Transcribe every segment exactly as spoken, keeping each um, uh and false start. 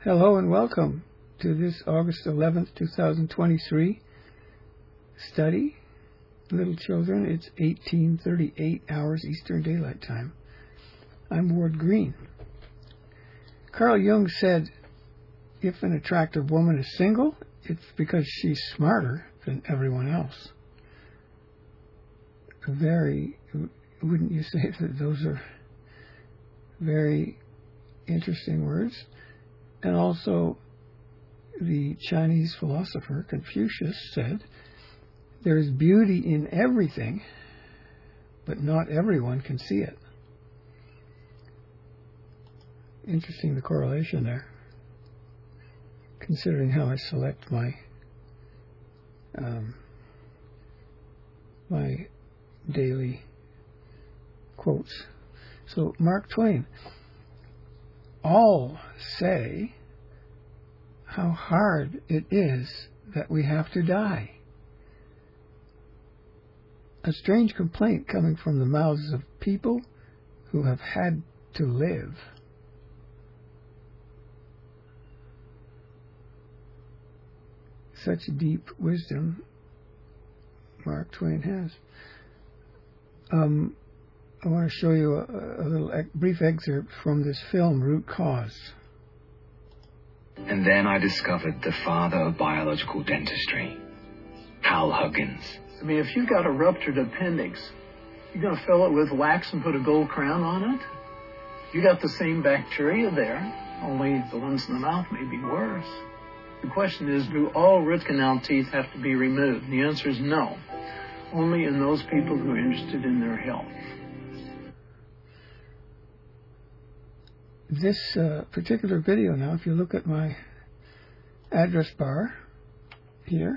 Hello and welcome to this August eleventh, two thousand twenty-three study. Little children, it's eighteen thirty-eight hours Eastern Daylight Time. I'm Ward Green. Carl Jung said, if an attractive woman is single, it's because she's smarter than everyone else. Very, wouldn't you say that those are very interesting words? And also, the Chinese philosopher Confucius said, there is beauty in everything, but not everyone can see it. Interesting, the correlation there, considering how I select my um, my daily quotes. So, Mark Twain, all say how hard it is that we have to die. A strange complaint coming from the mouths of people who have had to live. Such deep wisdom Mark Twain has. Um, I want to show you a, a little ec- brief excerpt from this film, Root Cause. And then I discovered the father of biological dentistry, Carl Huggins. I mean, if you've got a ruptured appendix, you're going to fill it with wax and put a gold crown on it? You got the same bacteria there, only the ones in the mouth may be worse. The question is, do all root canal teeth have to be removed? And the answer is no. Only in those people who are interested in their health. This uh, particular video now, if you look at my address bar here,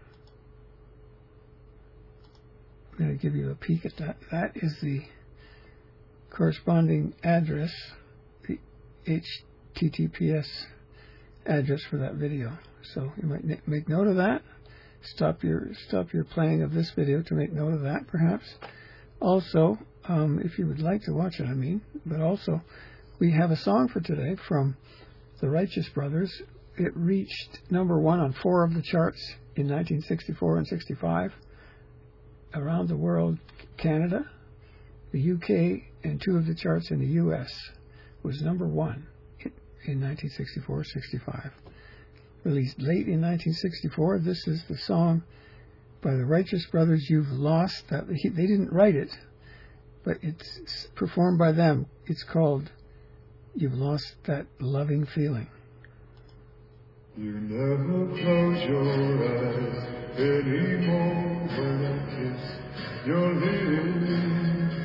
I'm going to give you a peek at that. That is the corresponding address, the H T T P S address for that video. So you might n- make note of that. Stop your stop your playing of this video to make note of that, perhaps. Also, um, if you would like to watch it, I mean, but also, we have a song for today from the Righteous Brothers. It reached number one on four of the charts in nineteen sixty-four and sixty-five. Around the world, Canada, the U K, and two of the charts in the U S was number one in nineteen sixty-four sixty-five. Released late in nineteen sixty-four, this is the song by the Righteous Brothers, You've Lost That. They didn't write it, but it's performed by them. It's called You've Lost That Loving Feeling. You never close your eyes anymore when I kiss your lips.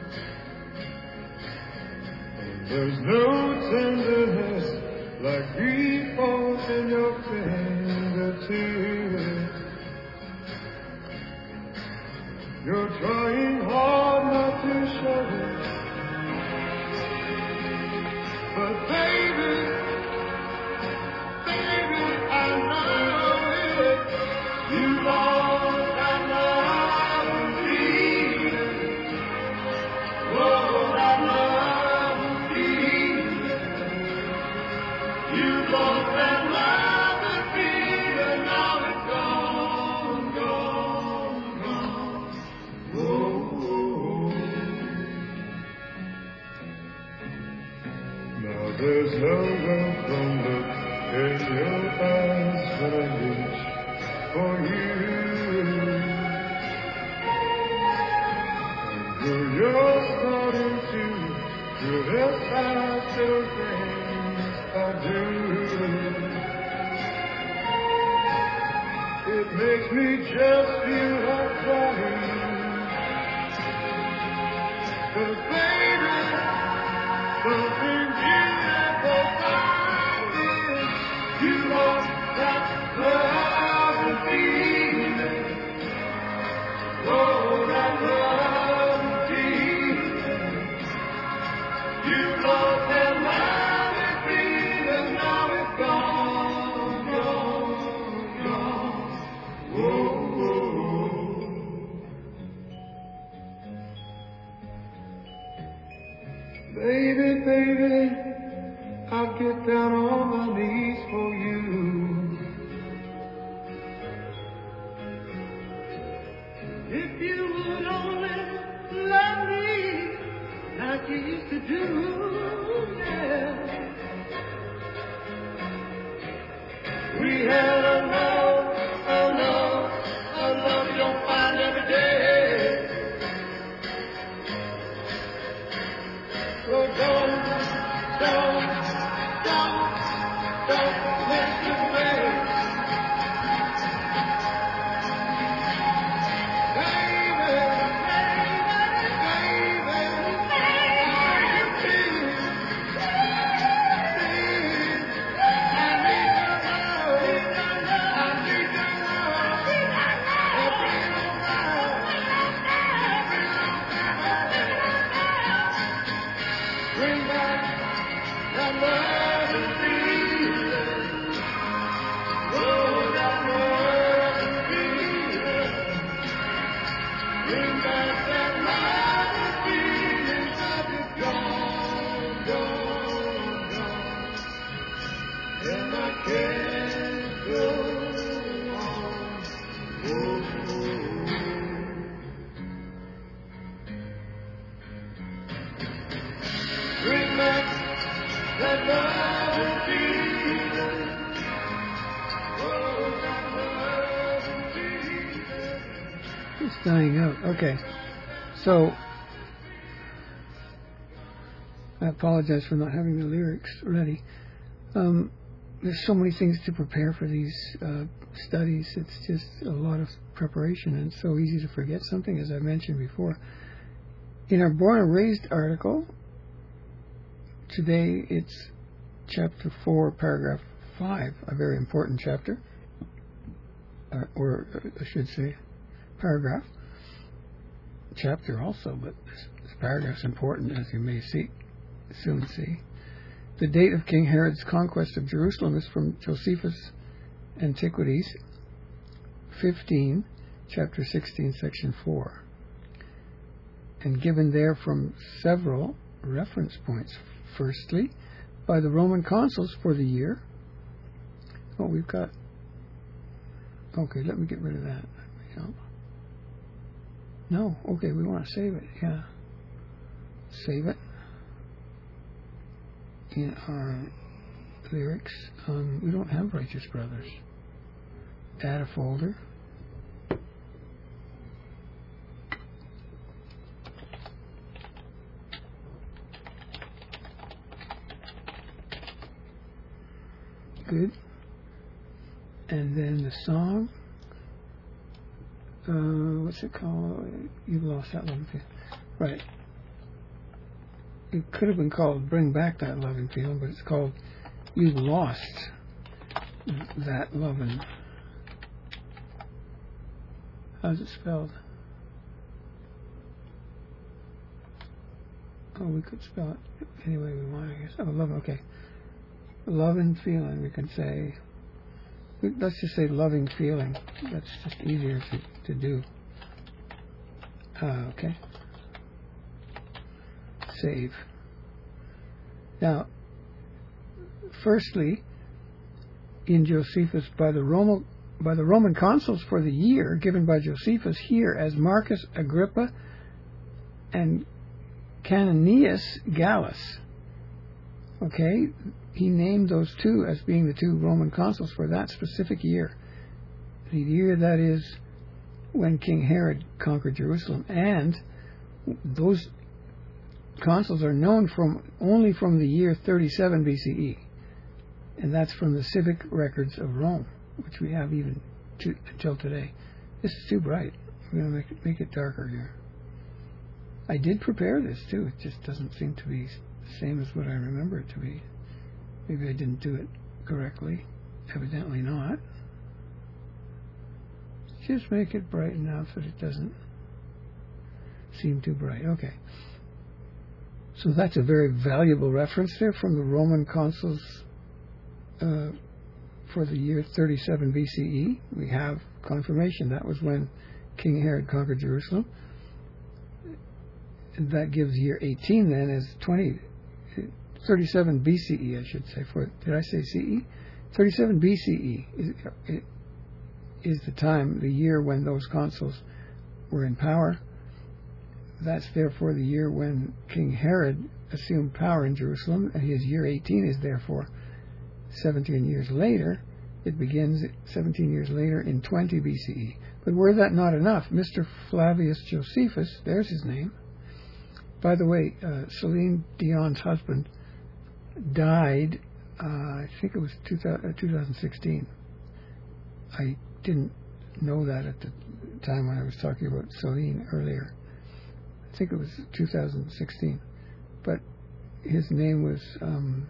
And there's no tenderness like grief falls in your fingertips. You're trying hard not to show it, but baby, baby, I know it. You lost that love and feeling. Oh, that love and feeling. You lost that love and feeling. Now it's gone, gone, gone. Oh, oh, oh. Now there's no welcome look in your eyes when I reach for you. And though you're starting to criticize the things I do, it makes me just feel like crying. 'Cause baby, something beautiful about it. You lost that love and feeling. Oh, that love and feeling. You lost that love and feeling. Now it's gone, gone, gone. Whoa, whoa. Baby, baby, I'll get down on my knees It's dying out. Okay. So, I apologize for not having the lyrics ready. Um, there's so many things to prepare for these uh, studies. It's just a lot of preparation, and it's so easy to forget something, as I mentioned before. In our Born and Raised article, today it's chapter four, paragraph five, a very important chapter, uh, or I should say paragraph. Chapter also, but this, this paragraph's important, as you may see, soon see. The date of King Herod's conquest of Jerusalem is from Josephus' Antiquities, fifteen, chapter sixteen, section four, and given there from several reference points. Firstly, by the Roman consuls for the year. Oh, we've got... Okay, let me get rid of that. No, okay, we want to save it, yeah. Save it in our lyrics. Um, we don't have Righteous Brothers. Add a folder. Good. And then the song. Uh, what's it called? You've lost that loving feeling. Right. It could have been called Bring Back That Loving Feeling, but it's called You've Lost That Loving. How's it spelled? Oh, we could spell it any way we want, I guess. Oh, loving, okay. Loving feeling, we can say. Let's just say loving feeling. That's just easier to, to do. Uh, okay. Save. Now, firstly, in Josephus, by the Roman by the Roman consuls for the year given by Josephus here as Marcus Agrippa and Canonius Gallus. Okay, he named those two as being the two Roman consuls for that specific year. The year that is when King Herod conquered Jerusalem. And those consuls are known from only from the year thirty-seven B C E. And that's from the civic records of Rome, which we have even to, until today. This is too bright. We're going to make it, make it darker here. I did prepare this too. It just doesn't seem to be the same as what I remember it to be. Maybe I didn't do it correctly. Evidently not. Just make it bright enough that it doesn't seem too bright. Okay. So that's a very valuable reference there from the Roman consuls uh, for the year thirty-seven B C E. We have confirmation that was when King Herod conquered Jerusalem. And that gives year eighteen then as twenty, thirty-seven B C E, I should say. For did I say C E? thirty-seven B C E is, is the time, the year when those consuls were in power. That's therefore the year when King Herod assumed power in Jerusalem, and his year eighteen is therefore seventeen years later. It begins seventeen years later in twenty B C E. But were that not enough, Mister Flavius Josephus, there's his name. By the way, uh, Celine Dion's husband died uh, I think it was two thousand, twenty sixteen. I didn't know that at the time when I was talking about Celine earlier. I think it was two thousand sixteen. But his name was um,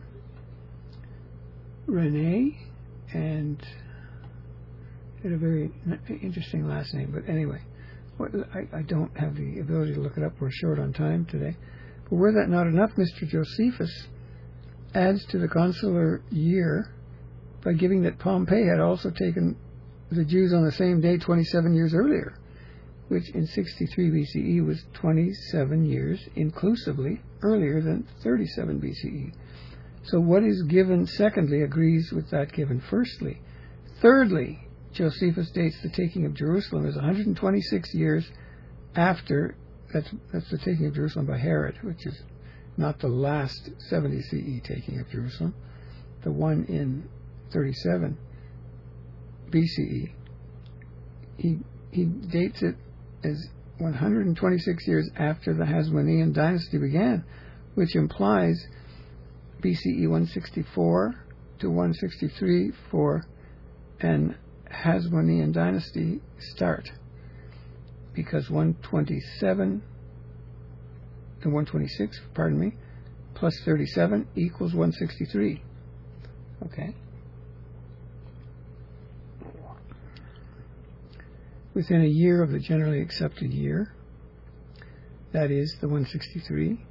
Rene, and had a very interesting last name. But anyway, what, I, I don't have the ability to look it up. We're short on time today. But were that not enough, Mister Josephus adds to the consular year by giving that Pompey had also taken the Jews on the same day twenty-seven years earlier, which in sixty-three B C E was twenty-seven years inclusively earlier than thirty-seven B C E. So what is given secondly agrees with that given firstly. Thirdly, Josephus dates the taking of Jerusalem as one hundred twenty-six years after, that's, that's the taking of Jerusalem by Herod, which is not the last seventy C E taking of Jerusalem, the one in thirty-seven B C E. He, he dates it as one hundred twenty-six years after the Hasmonean dynasty began, which implies B C E one sixty-four to one sixty-three for an Hasmonean dynasty start, because one twenty-seven and one twenty-six, pardon me, plus thirty-seven equals one sixty-three. Okay. Within a year of the generally accepted year, that is the one sixty-three,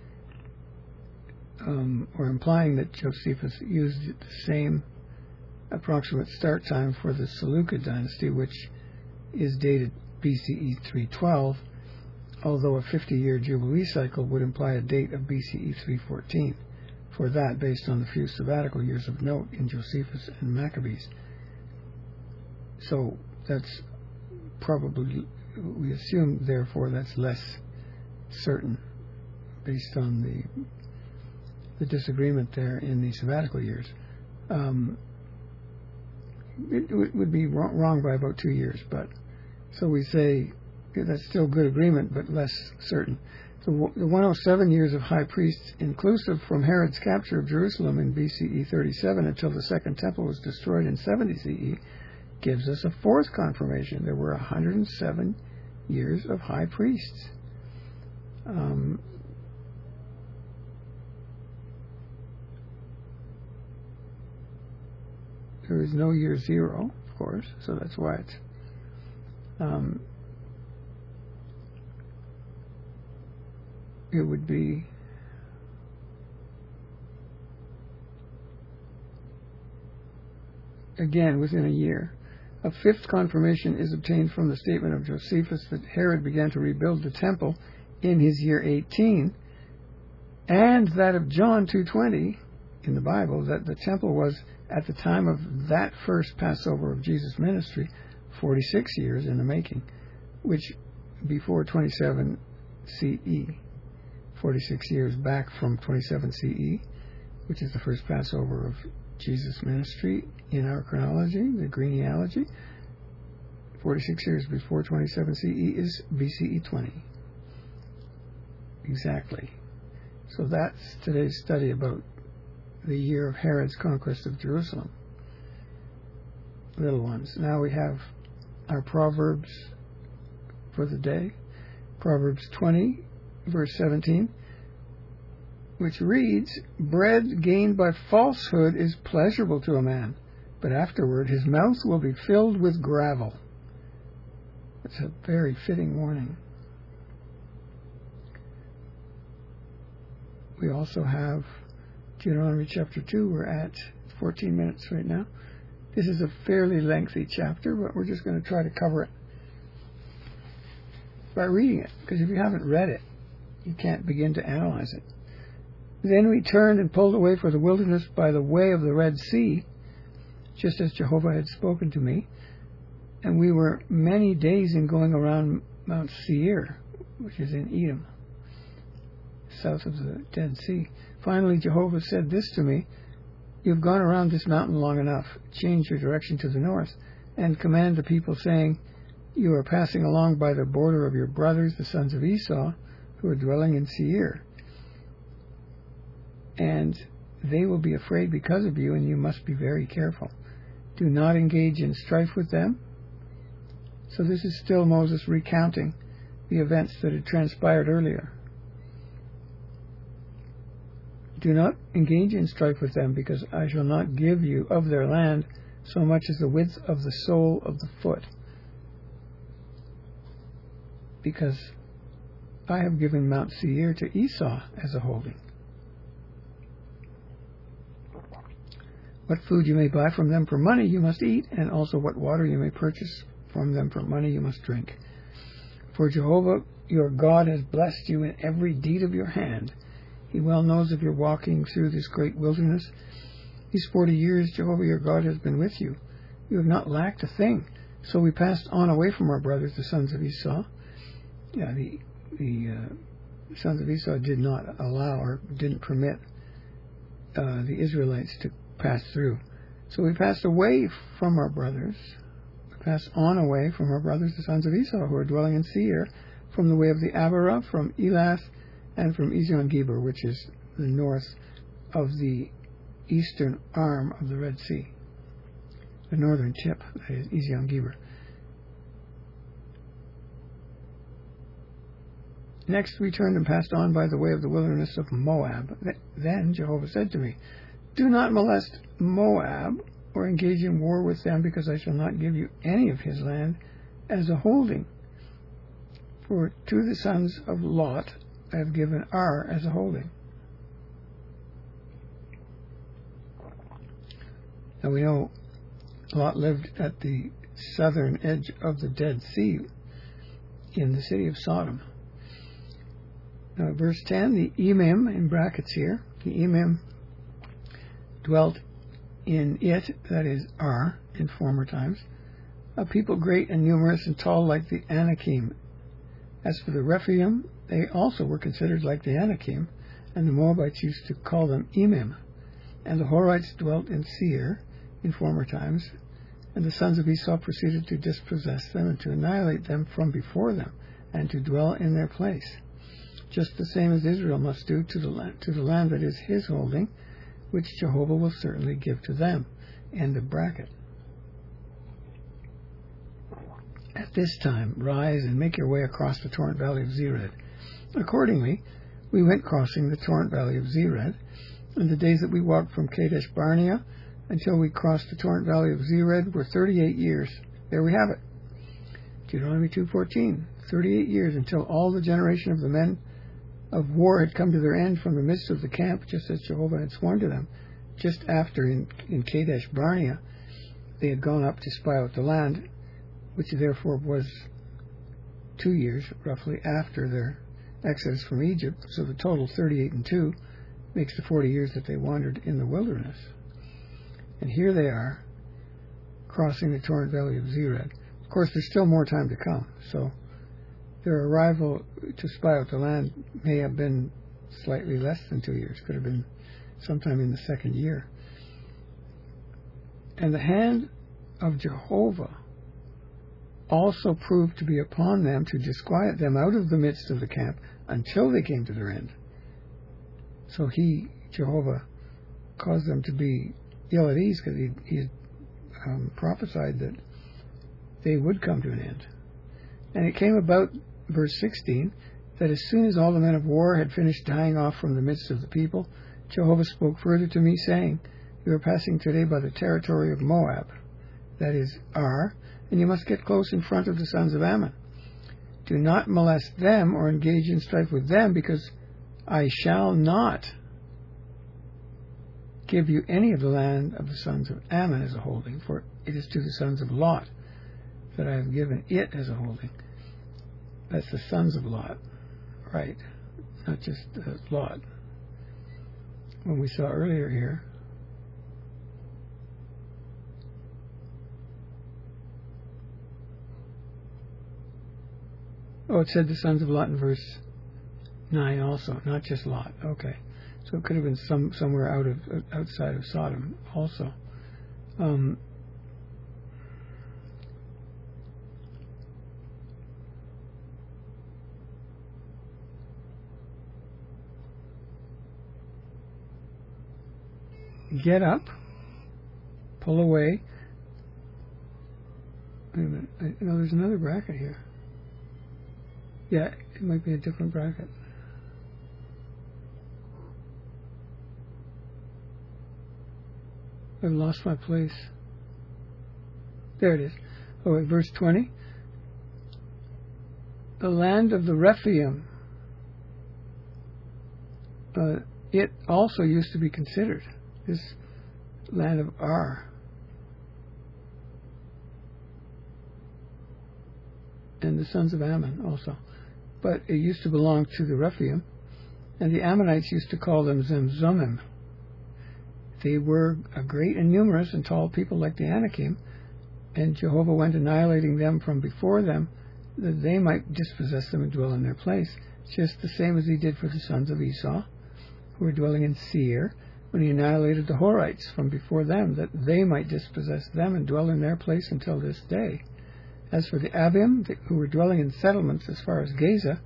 um, or implying that Josephus used the same approximate start time for the Seleucid dynasty, which is dated B C E three twelve, although a fifty-year Jubilee cycle would imply a date of B C E three fourteen, for that based on the few sabbatical years of note in Josephus and Maccabees. So that's probably, we assume, therefore, that's less certain based on the the disagreement there in the sabbatical years. Um, it, it would be wrong, wrong by about two years, but so we say yeah, that's still good agreement, but less certain. So the one hundred seven years of high priests, inclusive from Herod's capture of Jerusalem in B C E thirty-seven until the Second Temple was destroyed in seventy C E, gives us a fourth confirmation. There were one hundred seven years of high priests. Um, there is no year zero, of course, so that's why it's um, it would be again within a year. A fifth confirmation is obtained from the statement of Josephus that Herod began to rebuild the temple in his year eighteen, and that of John two twenty in the Bible, that the temple was, at the time of that first Passover of Jesus' ministry, forty-six years in the making, which before twenty-seven C E, forty-six years back from twenty-seven C E, which is the first Passover of Jesus' ministry in our chronology, the genealogy. forty-six years before twenty-seven C E is B C E twenty. Exactly. So that's today's study about the year of Herod's conquest of Jerusalem. Little ones. Now we have our Proverbs for the day. Proverbs twenty, verse seventeen, which reads, "Bread gained by falsehood is pleasurable to a man, but afterward his mouth will be filled with gravel." It's a very fitting warning. We also have Deuteronomy chapter two. We're at fourteen minutes right now. This is a fairly lengthy chapter, but we're just going to try to cover it by reading it, because if you haven't read it, you can't begin to analyze it. "Then we turned and pulled away for the wilderness by the way of the Red Sea, just as Jehovah had spoken to me. And we were many days in going around Mount Seir," which is in Edom, south of the Dead Sea. "Finally Jehovah said this to me, 'You've gone around this mountain long enough. Change your direction to the north, and command the people, saying, you are passing along by the border of your brothers, the sons of Esau, who are dwelling in Seir. And they will be afraid because of you, and you must be very careful. Do not engage in strife with them. So this is still Moses recounting the events that had transpired earlier. Do not engage in strife with them, because I shall not give you of their land so much as the width of the sole of the foot, because I have given Mount Seir to Esau as a holding. What food you may buy from them for money you must eat, and also what water you may purchase from them for money you must drink. For Jehovah your God has blessed you in every deed of your hand. He well knows of your walking through this great wilderness. These forty years Jehovah your God has been with you. You have not lacked a thing. So we passed on away from our brothers, the sons of Esau. Yeah, the the uh, sons of Esau did not allow or didn't permit uh, the Israelites to pass through. So we passed away from our brothers. We passed on away from our brothers, the sons of Esau, who are dwelling in Seir, from the way of the Abarah, from Elath, and from Ezion-Geber, which is the north of the eastern arm of the Red Sea. The northern tip, that is Ezion-Geber. Next we turned and passed on by the way of the wilderness of Moab. Then Jehovah said to me, do not molest Moab or engage in war with them, because I shall not give you any of his land as a holding. For to the sons of Lot I have given Ar as a holding. Now we know Lot lived at the southern edge of the Dead Sea in the city of Sodom. Now, verse ten, the Emim, in brackets here, the Emim dwelt in it, that is Ar, in former times, a people great and numerous and tall like the Anakim. As for the Rephaim, they also were considered like the Anakim, and the Moabites used to call them Emim. And the Horites dwelt in Seir in former times, and the sons of Esau proceeded to dispossess them and to annihilate them from before them, and to dwell in their place, just the same as Israel must do to the land, to the land that is his holding, which Jehovah will certainly give to them. End of bracket. At this time, rise and make your way across the torrent valley of Zered. Accordingly, we went crossing the torrent valley of Zered, and the days that we walked from Kadesh Barnea until we crossed the torrent valley of Zered were thirty-eight years. There we have it. Deuteronomy two fourteen. thirty-eight years, until all the generation of the men of war had come to their end from the midst of the camp, just as Jehovah had sworn to them. Just after, in, in Kadesh Barnea, they had gone up to spy out the land, which therefore was two years, roughly, after their exodus from Egypt. So the total, thirty-eight and two, makes the forty years that they wandered in the wilderness. And here they are, crossing the torrent valley of Zered. Of course, there's still more time to come, so their arrival to spy out the land may have been slightly less than two years. Could have been sometime in the second year. And the hand of Jehovah also proved to be upon them to disquiet them out of the midst of the camp until they came to their end. So he, Jehovah, caused them to be ill at ease, because he, he had um, prophesied that they would come to an end. And it came about, verse sixteen, that as soon as all the men of war had finished dying off from the midst of the people, Jehovah spoke further to me, saying, you are passing today by the territory of Moab, that is Ar, and you must get close in front of the sons of Ammon. Do not molest them or engage in strife with them, because I shall not give you any of the land of the sons of Ammon as a holding, for it is to the sons of Lot that I have given it as a holding. That's the sons of Lot, right? Not just uh, Lot. When we saw earlier here, oh, it said the sons of Lot in verse nine also, not just Lot. Okay. So it could have been some somewhere out of outside of Sodom also. Um, get up, pull away. Wait a minute. I, no, there's another bracket here. Yeah, it might be a different bracket. I've lost my place. There it is. Oh, wait, verse twenty. The land of the Rephaim. Uh, it also used to be considered this land of Ar. And the sons of Ammon also. But it used to belong to the Rephaim. And the Ammonites used to call them Zemzumim. They were a great and numerous and tall people like the Anakim, and Jehovah went annihilating them from before them, that they might dispossess them and dwell in their place, just the same as he did for the sons of Esau, who were dwelling in Seir, when he annihilated the Horites from before them, that they might dispossess them and dwell in their place until this day. As for the Abim, who were dwelling in settlements as far as Gaza,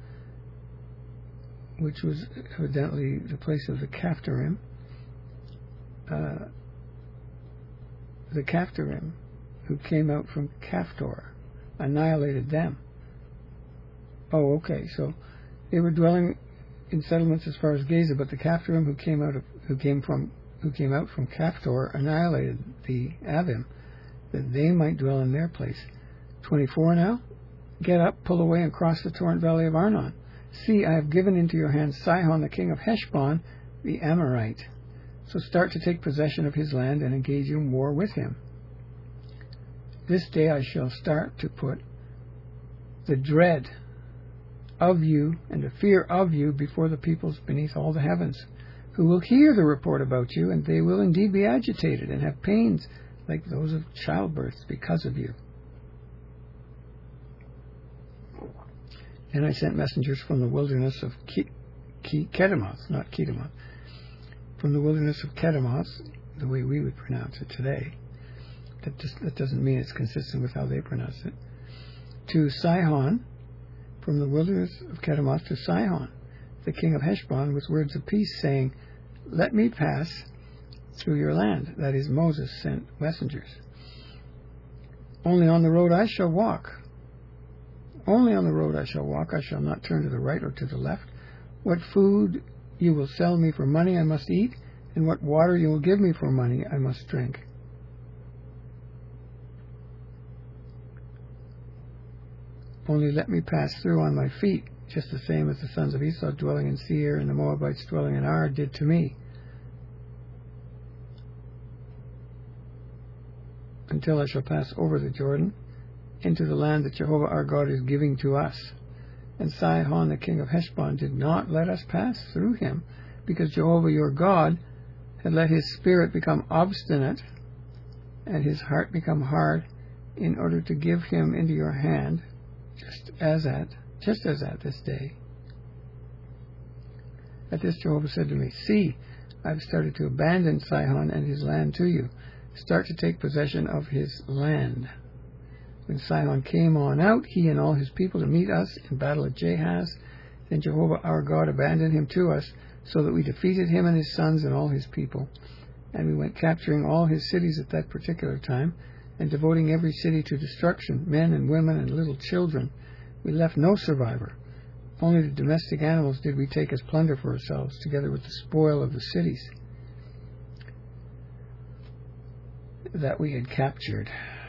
which was evidently the place of the Caphtorim, Uh, the Caphtorim, who came out from Caphtor, annihilated them. Oh, okay. So they were dwelling in settlements as far as Gaza, but the Caphtorim, who came out of, who came from, who came out from Caphtor, annihilated the Avim, that they might dwell in their place. Twenty-four now. Get up, pull away, and cross the torrent valley of Arnon. See, I have given into your hands Sihon, the king of Heshbon, the Amorite. So start to take possession of his land and engage in war with him. This day I shall start to put the dread of you and the fear of you before the peoples beneath all the heavens, who will hear the report about you, and they will indeed be agitated and have pains like those of childbirth because of you. And I sent messengers from the wilderness of Kedemoth, not Kedemoth, from the wilderness of Kedemoth, the way we would pronounce it today. That, just, that doesn't mean it's consistent with how they pronounce it. To Sihon, from the wilderness of Kedemoth to Sihon, the king of Heshbon, with words of peace, saying, let me pass through your land. That is, Moses sent messengers. Only on the road I shall walk. Only on the road I shall walk. I shall not turn to the right or to the left. What food you will sell me for money I must eat, and what water you will give me for money I must drink. Only let me pass through on my feet, just the same as the sons of Esau dwelling in Seir and the Moabites dwelling in Ar did to me, until I shall pass over the Jordan into the land that Jehovah our God is giving to us. And Sihon, the king of Heshbon, did not let us pass through him, because Jehovah your God had let his spirit become obstinate and his heart become hard, in order to give him into your hand, just as at just as at this day. At this Jehovah said to me, see, I have started to abandon Sihon and his land to you. Start to take possession of his land. When Sihon came on out, he and all his people, to meet us in battle at Jahaz, then Jehovah our God abandoned him to us, so that we defeated him and his sons and all his people. And we went capturing all his cities at that particular time, and devoting every city to destruction, men and women and little children. We left no survivor. Only the domestic animals did we take as plunder for ourselves, together with the spoil of the cities that we had captured.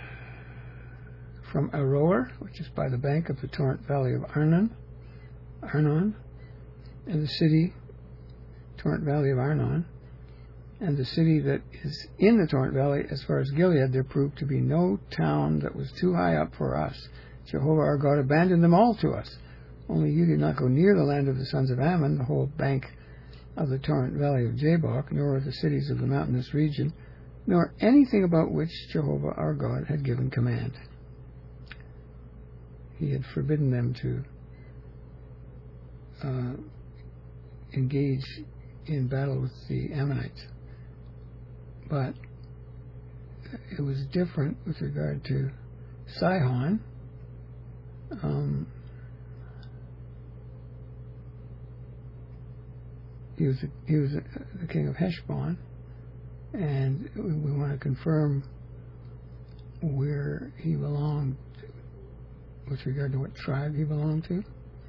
From Aroer, which is by the bank of the torrent valley of Arnon, Arnon, and the city, torrent valley of Arnon, and the city that is in the torrent valley as far as Gilead, there proved to be no town that was too high up for us. Jehovah our God abandoned them all to us. Only you did not go near the land of the sons of Ammon, the whole bank of the torrent valley of Jabbok, nor the cities of the mountainous region, nor anything about which Jehovah our God had given command. He had forbidden them to uh, engage in battle with the Ammonites. But it was different with regard to Sihon. Um, he was a, he was a, the king of Heshbon, And we, we want to confirm where he belonged with regard to what tribe he belonged to.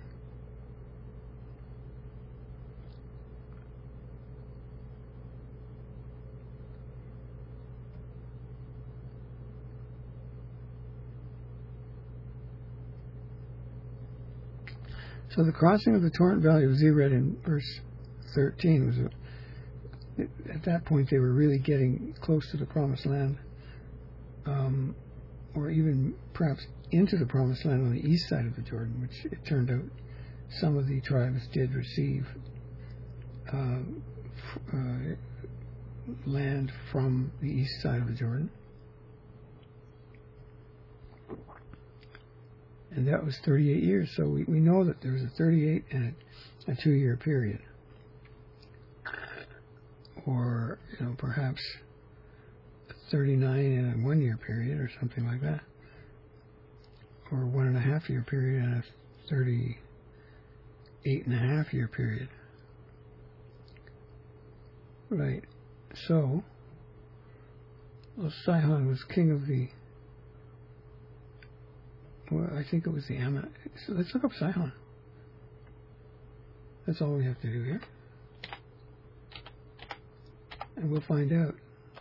So the crossing of the Torrent Valley, as you read in verse thirteen, was a, at that point they were really getting close to the Promised Land, um, or even perhaps into the Promised Land on the east side of the Jordan, which it turned out some of the tribes did receive uh, f- uh, land from the east side of the Jordan. And that was thirty-eight years. So we, we know that there was a thirty-eight and a, a two-year period. Or, you know, perhaps a thirty-nine and a one-year period or something like that. Or one and a half year period and a thirty-eight and a half year period. Right. So, well, Sihon was king of the... Well, I think it was the Ammon. So let's look up Sihon. That's all we have to do here. And we'll find out.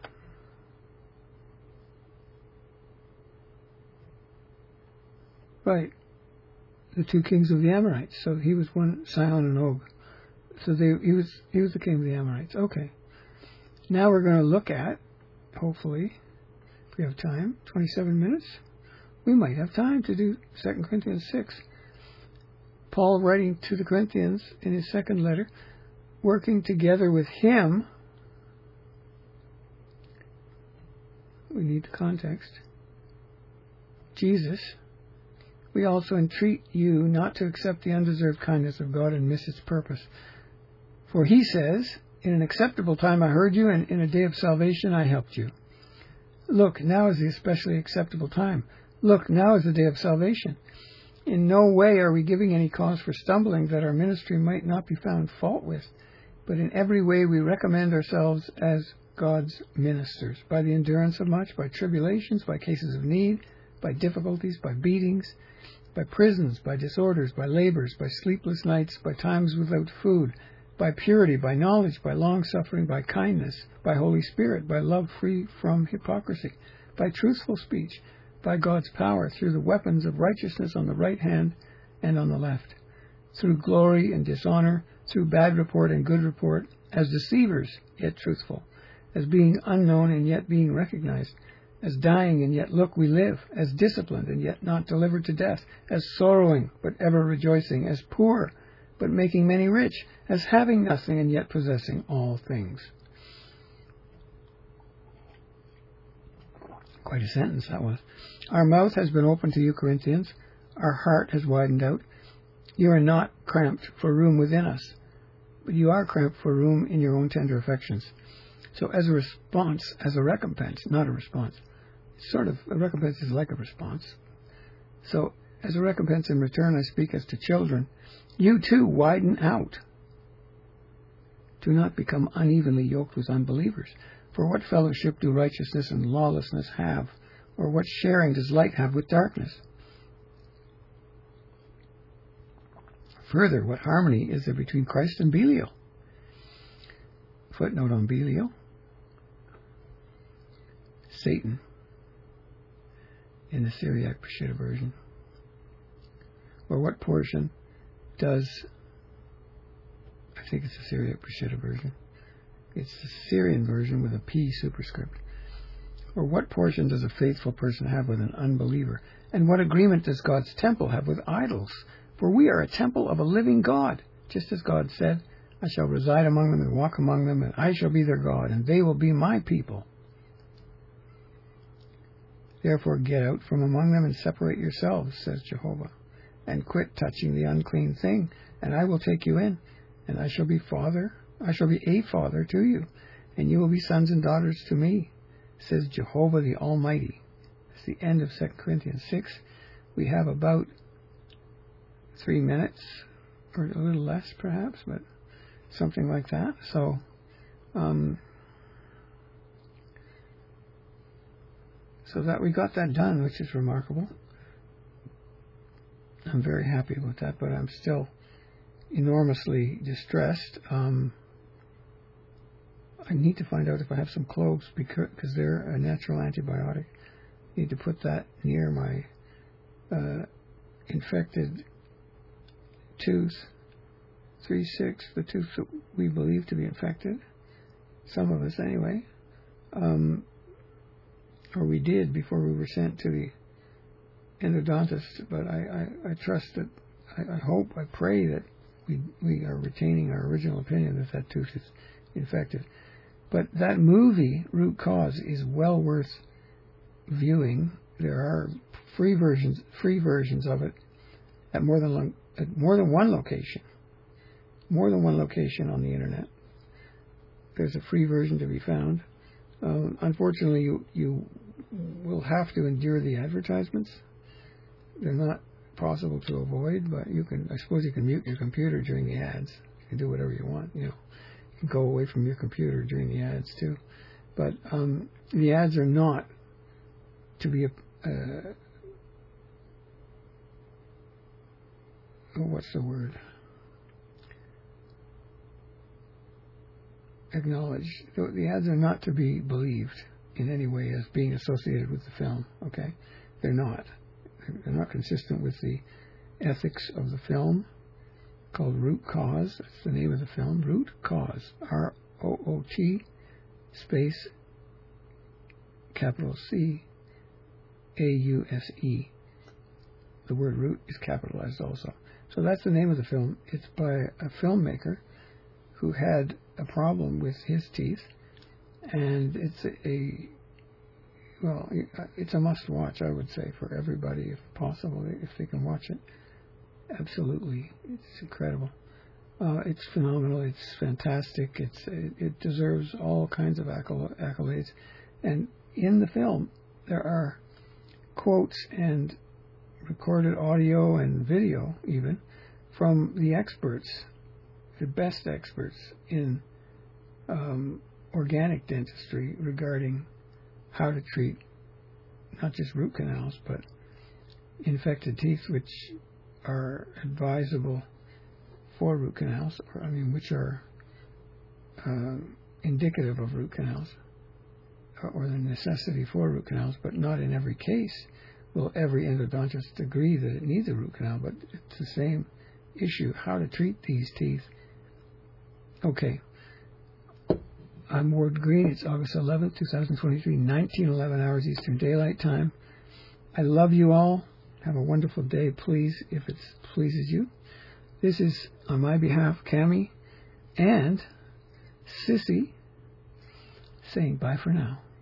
Right. The two kings of the Amorites. So he was one, Sihon and Og. So they, he was he was the king of the Amorites. Okay. Now we're going to look at, hopefully, if we have time, twenty-seven minutes. We might have time to do Second Corinthians six. Paul writing to the Corinthians in his second letter, working together with him. We need the context. Jesus. We also entreat you not to accept the undeserved kindness of God and miss its purpose. For he says, in an acceptable time I heard you, and in a day of salvation I helped you. Look, now is the especially acceptable time. Look, now is the day of salvation. In no way are we giving any cause for stumbling that our ministry might not be found fault with, but in every way we recommend ourselves as God's ministers, by the endurance of much, by tribulations, by cases of need, by difficulties, by beatings, by prisons, by disorders, by labors, by sleepless nights, by times without food, by purity, by knowledge, by long-suffering, by kindness, by Holy Spirit, by love free from hypocrisy, by truthful speech, by God's power, through the weapons of righteousness on the right hand and on the left, through glory and dishonor, through bad report and good report, as deceivers yet truthful, as being unknown and yet being recognized, as dying and yet look we live, as disciplined and yet not delivered to death, as sorrowing but ever rejoicing, as poor but making many rich, as having nothing and yet possessing all things. Quite a sentence that was. Our mouth has been opened to you, Corinthians. Our heart has widened out. You are not cramped for room within us, but you are cramped for room in your own tender affections. So as a response, as a recompense, not a response, sort of, a recompense is like a response. So as a recompense in return, I speak as to children. You too widen out. Do not become unevenly yoked with unbelievers. For what fellowship do righteousness and lawlessness have? Or what sharing does light have with darkness? Further, what harmony is there between Christ and Belial? Footnote on Belial. Satan, in the Syriac Peshitta version. Or what portion does, I think it's the Syriac Peshitta version, it's the Syrian version with a P superscript. Or what portion does a faithful person have with an unbeliever? And what agreement does God's temple have with idols? For we are a temple of a living God, just as God said, I shall reside among them and walk among them, and I shall be their God, and they will be my people. Therefore get out from among them and separate yourselves, says Jehovah, and quit touching the unclean thing, and I will take you in, and I shall be father, I shall be a father to you, and you will be sons and daughters to me, says Jehovah the Almighty. It's the end of Second Corinthians six. We have about three minutes, or a little less perhaps, but something like that. So, um, so that we got that done, which is remarkable. I'm very happy with that, but I'm still enormously distressed. Um, I need to find out if I have some cloves because they're a natural antibiotic. I need to put that near my uh, infected tooth, three six, the tooth that we believe to be infected. Some of us, anyway. Um, or we did before we were sent to the endodontist. But I, I, I trust that, I, I hope, I pray that we we are retaining our original opinion that that tooth is infected. But that movie, Root Cause, is well worth viewing. There are free versions, free versions of it at more than one, at more than one location, more than one location on the internet. There's a free version to be found. Um, unfortunately, you you will have to endure the advertisements. They're not possible to avoid, but you can. I suppose you can mute your computer during the ads. You can do whatever you want. You know, you can go away from your computer during the ads too. But um, the ads are not to be a. Uh, oh, what's the word? Acknowledged. The ads are not to be believed in any way as being associated with the film. Okay, they're not. They're not consistent with the ethics of the film, called Root Cause. That's the name of the film, Root Cause. R O O T space capital C A U S E. The word root is capitalized also. So that's the name of the film. It's by a filmmaker who had a problem with his teeth, and it's a, a well, it's a must-watch, I would say, for everybody, if possible, if they can watch it. Absolutely, it's incredible. Uh, it's phenomenal. It's fantastic. It's it, it deserves all kinds of accolades. And in the film, there are quotes and recorded audio and video, even, from the experts, the best experts in um, organic dentistry regarding how to treat not just root canals, but infected teeth, which are advisable for root canals, or I mean, which are uh, indicative of root canals, or, or the necessity for root canals, but not in every case will every endodontist agree that it needs a root canal, but it's the same issue, how to treat these teeth. Okay. I'm Ward Green. It's August eleventh, twenty twenty-three, nineteen eleven hours Eastern Daylight Time. I love you all. Have a wonderful day, please, if it pleases you. This is, on my behalf, Cammie and Sissy saying bye for now.